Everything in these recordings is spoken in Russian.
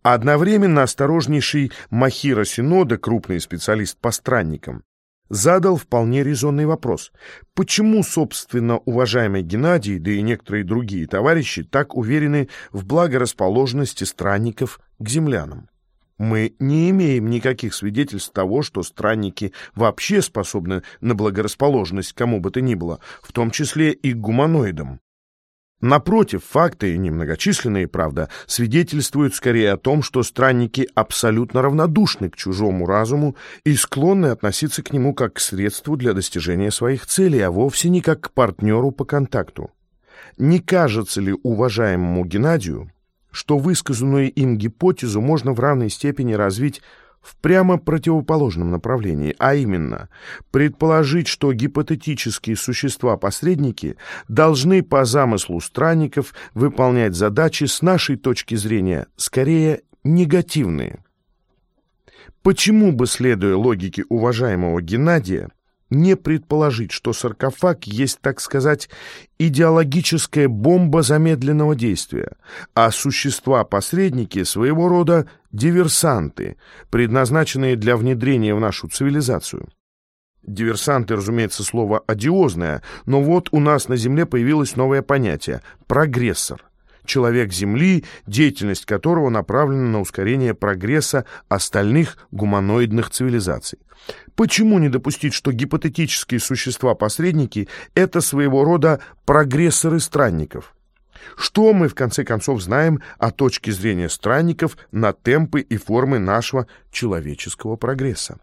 Одновременно осторожнейший Махира Синода, крупный специалист по странникам, задал вполне резонный вопрос. Почему, собственно, уважаемый Геннадий, да и некоторые другие товарищи, так уверены в благорасположенности странников к землянам? Мы не имеем никаких свидетельств того, что странники вообще способны на благорасположенность кому бы то ни было, в том числе и к гуманоидам. Напротив, факты, немногочисленные, правда, свидетельствуют скорее о том, что странники абсолютно равнодушны к чужому разуму и склонны относиться к нему как к средству для достижения своих целей, а вовсе не как к партнеру по контакту. Не кажется ли уважаемому Геннадию, что высказанную им гипотезу можно в равной степени развить в прямо противоположном направлении, а именно предположить, что гипотетические существа-посредники должны по замыслу странников выполнять задачи с нашей точки зрения скорее негативные? Почему бы, следуя логике уважаемого Геннадия, не предположить, что саркофаг есть, так сказать, идеологическая бомба замедленного действия, а существа-посредники своего рода диверсанты, предназначенные для внедрения в нашу цивилизацию? Диверсанты, разумеется, слово одиозное, но вот у нас на Земле появилось новое понятие – прогрессор. Человек Земли, деятельность которого направлена на ускорение прогресса остальных гуманоидных цивилизаций. Почему не допустить, что гипотетические существа-посредники – это своего рода прогрессоры странников? Что мы, в конце концов, знаем о точке зрения странников на темпы и формы нашего человеческого прогресса?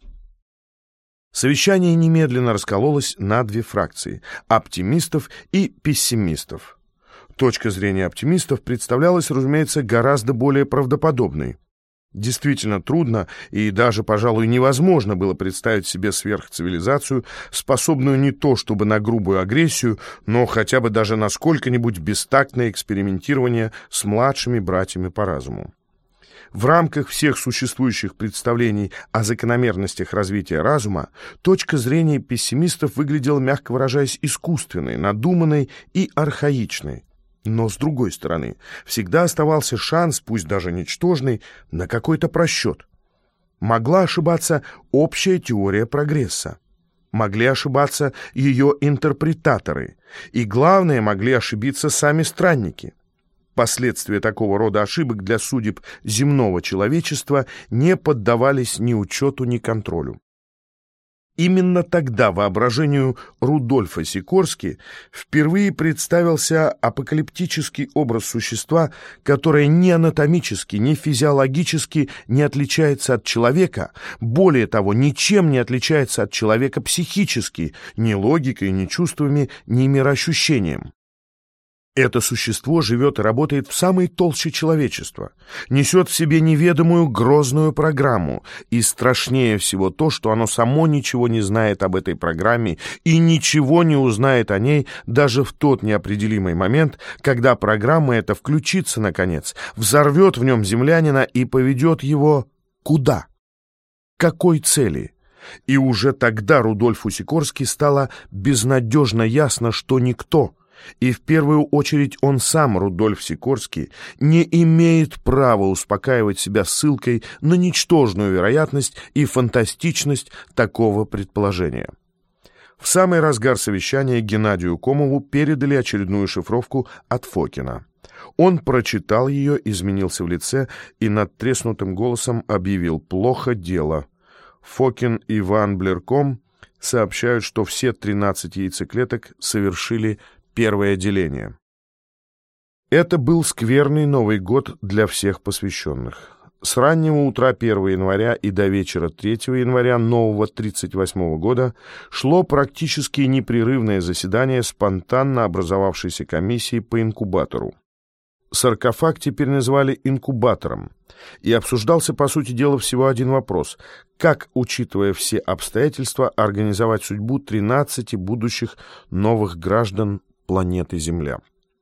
Совещание немедленно раскололось на две фракции – оптимистов и пессимистов. Точка зрения оптимистов представлялась, разумеется, гораздо более правдоподобной. Действительно трудно и даже, пожалуй, невозможно было представить себе сверхцивилизацию, способную не то чтобы на грубую агрессию, но хотя бы даже на сколько-нибудь бестактное экспериментирование с младшими братьями по разуму. В рамках всех существующих представлений о закономерностях развития разума точка зрения пессимистов выглядела, мягко выражаясь, искусственной, надуманной и архаичной. Но, с другой стороны, всегда оставался шанс, пусть даже ничтожный, на какой-то просчет. Могла ошибаться общая теория прогресса. Могли ошибаться ее интерпретаторы. И, главное, могли ошибиться сами странники. Последствия такого рода ошибок для судеб земного человечества не поддавались ни учету, ни контролю. Именно тогда воображению Рудольфа Сикорски впервые представился апокалиптический образ существа, которое ни анатомически, ни физиологически не отличается от человека, более того, ничем не отличается от человека психически, ни логикой, ни чувствами, ни мироощущением. Это существо живет и работает в самой толще человечества, несет в себе неведомую грозную программу, и страшнее всего то, что оно само ничего не знает об этой программе и ничего не узнает о ней даже в тот неопределимый момент, когда программа эта включится, наконец, взорвет в нем землянина и поведет его куда? К какой цели? И уже тогда Рудольфу Сикорски стало безнадежно ясно, что никто, и в первую очередь он сам, Рудольф Сикорски, не имеет права успокаивать себя ссылкой на ничтожную вероятность и фантастичность такого предположения. В самый разгар совещания Геннадию Комову передали очередную шифровку от Фокина. Он прочитал ее, изменился в лице и надтреснутым голосом объявил: «Плохо дело. Фокин и Ван Блерком сообщают, что все 13 яйцеклеток совершили первое деление». Это был скверный Новый год для всех посвященных. С раннего утра 1 января и до вечера 3 января нового 1938 года шло практически непрерывное заседание спонтанно образовавшейся комиссии по инкубатору. Саркофаг теперь называли инкубатором, и обсуждался, по сути дела, всего один вопрос: как, учитывая все обстоятельства, организовать судьбу 13 будущих новых граждан планеты Земля.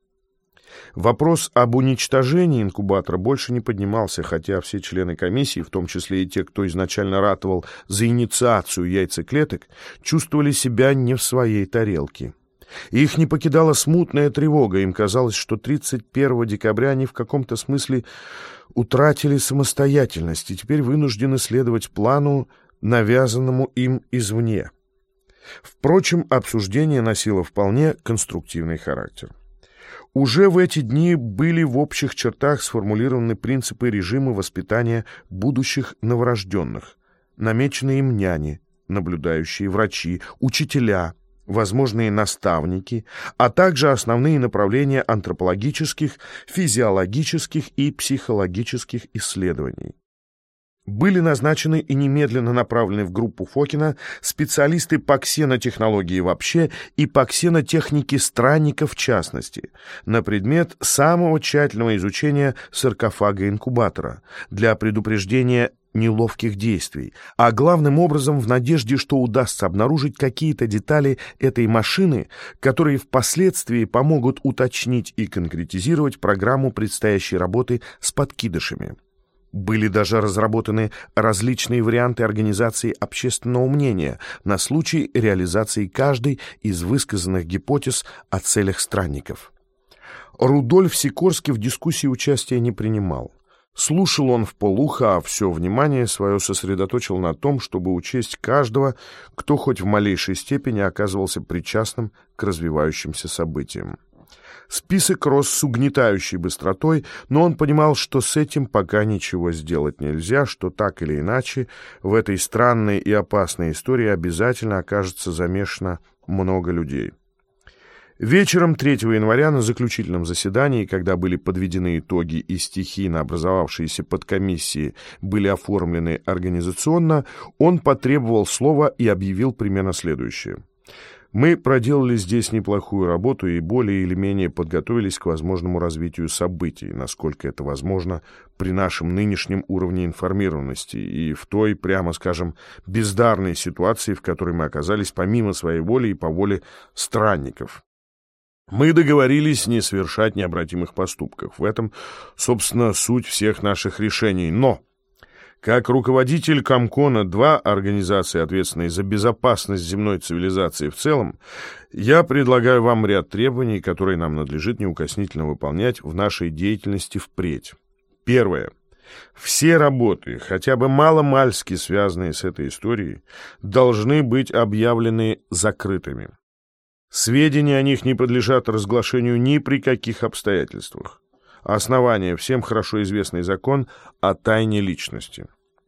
Вопрос об уничтожении инкубатора больше не поднимался, хотя все члены комиссии, в том числе и те, кто изначально ратовал за инициацию яйцеклеток, чувствовали себя не в своей тарелке. Их не покидала смутная тревога, им казалось, что 31 декабря они в каком-то смысле утратили самостоятельность и теперь вынуждены следовать плану, навязанному им извне. Впрочем, обсуждение носило вполне конструктивный характер. Уже в эти дни были в общих чертах сформулированы принципы режима воспитания будущих новорожденных, намеченные им няни, наблюдающие врачи, учителя, возможные наставники, а также основные направления антропологических, физиологических и психологических исследований. Были назначены и немедленно направлены в группу Фокина специалисты по ксенотехнологии вообще и по ксенотехнике странников в частности, на предмет самого тщательного изучения саркофага-инкубатора для предупреждения неловких действий, а главным образом в надежде, что удастся обнаружить какие-то детали этой машины, которые впоследствии помогут уточнить и конкретизировать программу предстоящей работы с подкидышами. Были даже разработаны различные варианты организации общественного мнения на случай реализации каждой из высказанных гипотез о целях странников. Рудольф Сикорский в дискуссии участия не принимал. Слушал он вполуха, а все внимание свое сосредоточил на том, чтобы учесть каждого, кто хоть в малейшей степени оказывался причастным к развивающимся событиям. Список рос с угнетающей быстротой, но он понимал, что с этим пока ничего сделать нельзя, что так или иначе в этой странной и опасной истории обязательно окажется замешано много людей. Вечером 3 января на заключительном заседании, когда были подведены итоги и стихийно образовавшиеся подкомиссии были оформлены организационно, он потребовал слова и объявил примерно следующее. Мы проделали здесь неплохую работу и более или менее подготовились к возможному развитию событий, насколько это возможно при нашем нынешнем уровне информированности и в той, прямо скажем, бездарной ситуации, в которой мы оказались помимо своей воли и по воле странников. Мы договорились не совершать необратимых поступков. В этом, собственно, суть всех наших решений. Но как руководитель Комкона-2, организации, ответственной за безопасность земной цивилизации в целом, я предлагаю вам ряд требований, которые нам надлежит неукоснительно выполнять в нашей деятельности впредь. Первое. Все работы, хотя бы мало-мальски связанные с этой историей, должны быть объявлены закрытыми. Сведения о них не подлежат разглашению ни при каких обстоятельствах. Основание — всем хорошо известный закон о тайне личности.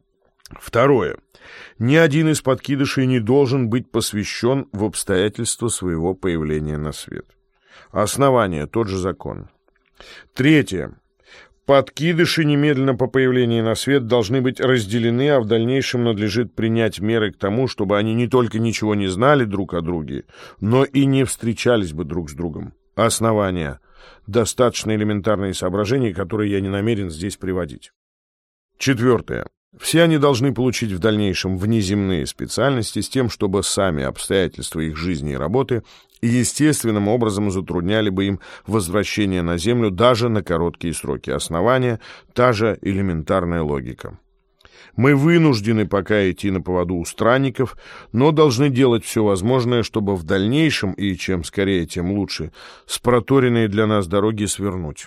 Второе. Ни один из подкидышей не должен быть посвящен в обстоятельства своего появления на свет. Основание — тот же закон. Третье. Подкидыши немедленно по появлении на свет должны быть разделены, а в дальнейшем надлежит принять меры к тому, чтобы они не только ничего не знали друг о друге, но и не встречались бы друг с другом. Основание. Достаточно элементарные соображения, которые я не намерен здесь приводить. Четвертое. Все они должны получить в дальнейшем внеземные специальности с тем, чтобы сами обстоятельства их жизни и работы естественным образом затрудняли бы им возвращение на Землю даже на короткие сроки. Основания — та же элементарная логика. Мы вынуждены пока идти на поводу у странников, но должны делать все возможное, чтобы в дальнейшем, и чем скорее, тем лучше, с проторенной для нас дороги свернуть.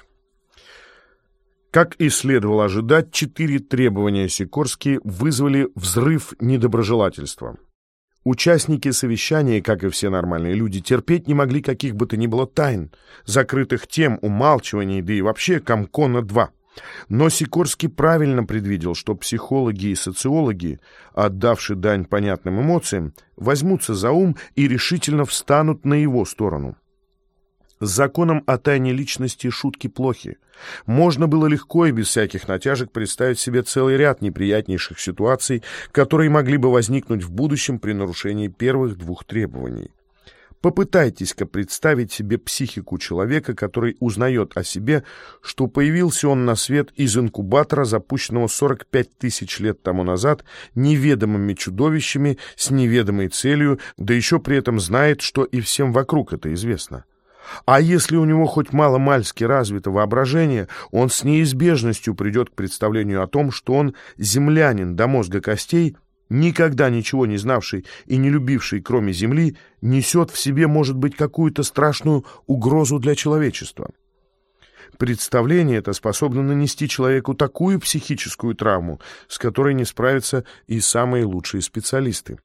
Как и следовало ожидать, 4 требования Сикорски вызвали взрыв недоброжелательства. Участники совещания, как и все нормальные люди, терпеть не могли каких бы то ни было тайн, закрытых тем, умалчиваний, да и вообще Комкона-2. Но Сикорский правильно предвидел, что психологи и социологи, отдавшие дань понятным эмоциям, возьмутся за ум и решительно встанут на его сторону. С законом о тайне личности шутки плохи. Можно было легко и без всяких натяжек представить себе целый ряд неприятнейших ситуаций, которые могли бы возникнуть в будущем при нарушении первых 2 требований. Попытайтесь-ка представить себе психику человека, который узнает о себе, что появился он на свет из инкубатора, запущенного 45 тысяч лет тому назад, неведомыми чудовищами, с неведомой целью, да еще при этом знает, что и всем вокруг это известно. А если у него хоть мало-мальски развито воображение, он с неизбежностью придет к представлению о том, что он землянин до мозга костей, никогда ничего не знавший и не любивший, кроме земли, несет в себе, может быть, какую-то страшную угрозу для человечества. Представление это способно нанести человеку такую психическую травму, с которой не справятся и самые лучшие специалисты.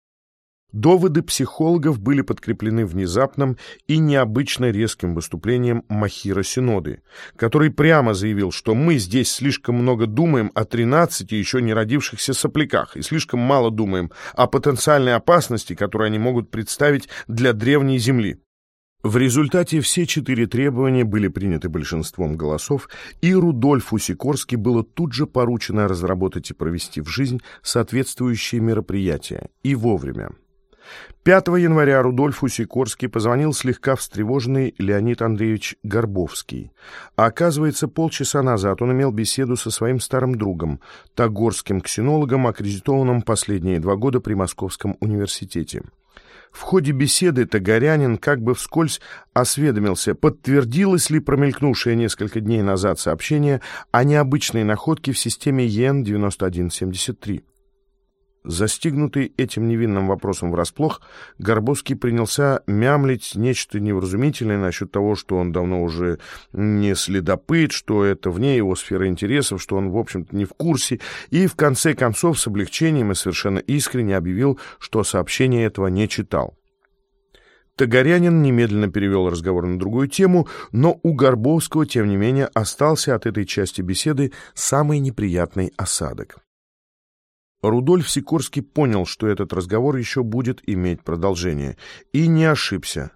Доводы психологов были подкреплены внезапным и необычно резким выступлением Махира Синоды, который прямо заявил, что мы здесь слишком много думаем о 13 еще не родившихся сопляках и слишком мало думаем о потенциальной опасности, которую они могут представить для древней Земли. В результате все 4 требования были приняты большинством голосов, и Рудольфу Сикорски было тут же поручено разработать и провести в жизнь соответствующие мероприятия, и вовремя. 5 января Рудольфу Сикорски позвонил слегка встревоженный Леонид Андреевич Горбовский. А оказывается, полчаса назад он имел беседу со своим старым другом, тогорским ксенологом, аккредитованным последние 2 года при Московском университете. В ходе беседы тогорянин как бы вскользь осведомился, подтвердилось ли промелькнувшее несколько дней назад сообщение о необычной находке в системе ЕН-9173. Застигнутый этим невинным вопросом врасплох, Горбовский принялся мямлить нечто невразумительное насчет того, что он давно уже не следопыт, что это вне его сферы интересов, что он, в общем-то, не в курсе, и в конце концов с облегчением и совершенно искренне объявил, что сообщение этого не читал. Тогорянин немедленно перевел разговор на другую тему, но у Горбовского, тем не менее, остался от этой части беседы самый неприятный осадок. Рудольф Сикорский понял, что этот разговор еще будет иметь продолжение, и не ошибся.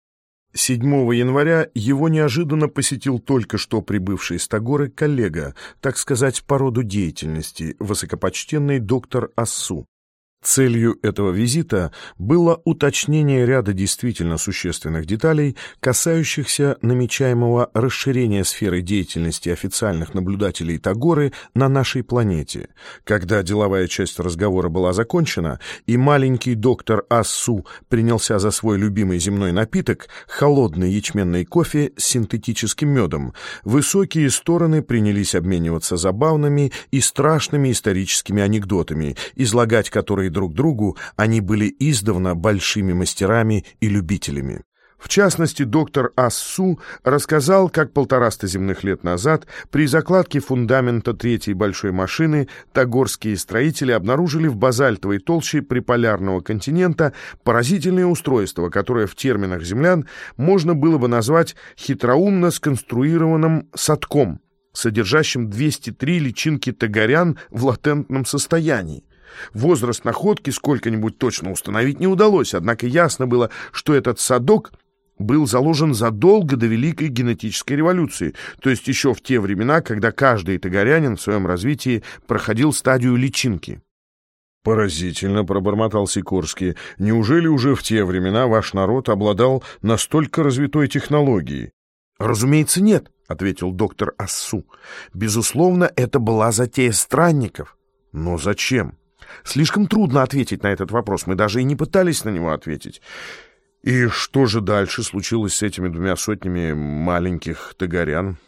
7 января его неожиданно посетил только что прибывший из Тогоры коллега, так сказать, по роду деятельности, высокопочтенный доктор Ассу. Целью этого визита было уточнение ряда действительно существенных деталей, касающихся намечаемого расширения сферы деятельности официальных наблюдателей Тогоры на нашей планете. Когда деловая часть разговора была закончена, и маленький доктор Ассу принялся за свой любимый земной напиток – холодный ячменный кофе с синтетическим медом, высокие стороны принялись обмениваться забавными и страшными историческими анекдотами, излагать которые друг другу они были издавна большими мастерами и любителями. В частности, доктор Ассу рассказал, как 150 земных лет назад при закладке фундамента 3-й большой машины тогорские строители обнаружили в базальтовой толще приполярного континента поразительное устройство, которое в терминах землян можно было бы назвать хитроумно сконструированным садком, содержащим 203 личинки тогорян в латентном состоянии. Возраст находки сколько-нибудь точно установить не удалось, однако ясно было, что этот садок был заложен задолго до Великой генетической революции, то есть еще в те времена, когда каждый тогорянин в своем развитии проходил стадию личинки. «Поразительно», — пробормотал Сикорский, — «неужели уже в те времена ваш народ обладал настолько развитой технологией?» «Разумеется, нет», — ответил доктор Ассу. «Безусловно, это была затея странников». «Но зачем?» «Слишком трудно ответить на этот вопрос, мы даже и не пытались на него ответить». «И что же дальше случилось с этими 200 маленьких тогорян?»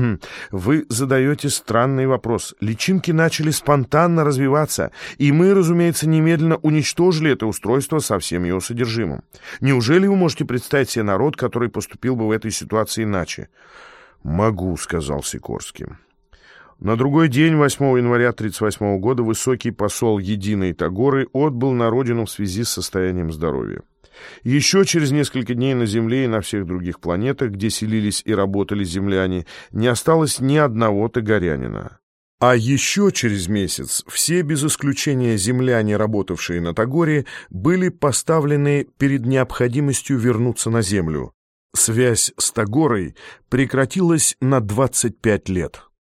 «Вы задаете странный вопрос. Личинки начали спонтанно развиваться, и мы, разумеется, немедленно уничтожили это устройство со всем его содержимым. Неужели вы можете представить себе народ, который поступил бы в этой ситуации иначе?» «Могу», — сказал Сикорский. На другой день, 8 января 1938 года, высокий посол Единой Тогоры отбыл на родину в связи с состоянием здоровья. Еще через несколько дней на Земле и на всех других планетах, где селились и работали земляне, не осталось ни одного тогорянина. А еще через месяц все без исключения земляне, работавшие на Тогоре, были поставлены перед необходимостью вернуться на Землю. Связь с Тогорой прекратилась на 25 лет.